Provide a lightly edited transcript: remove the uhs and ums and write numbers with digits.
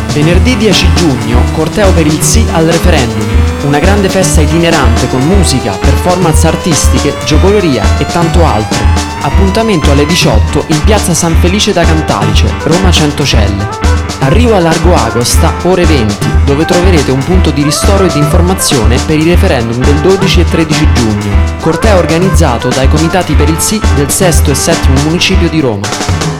Venerdì 10 giugno, corteo per il sì al referendum, una grande festa itinerante con musica, performance artistiche, giocoleria e tanto altro. Appuntamento alle 18 in piazza San Felice da Cantalice, Roma Centocelle. Arrivo a Largo Agosta, ore 20, dove troverete un punto di ristoro e di informazione per i referendum del 12 e 13 giugno. Corteo organizzato dai comitati per il sì del 6° e 7° municipio di Roma.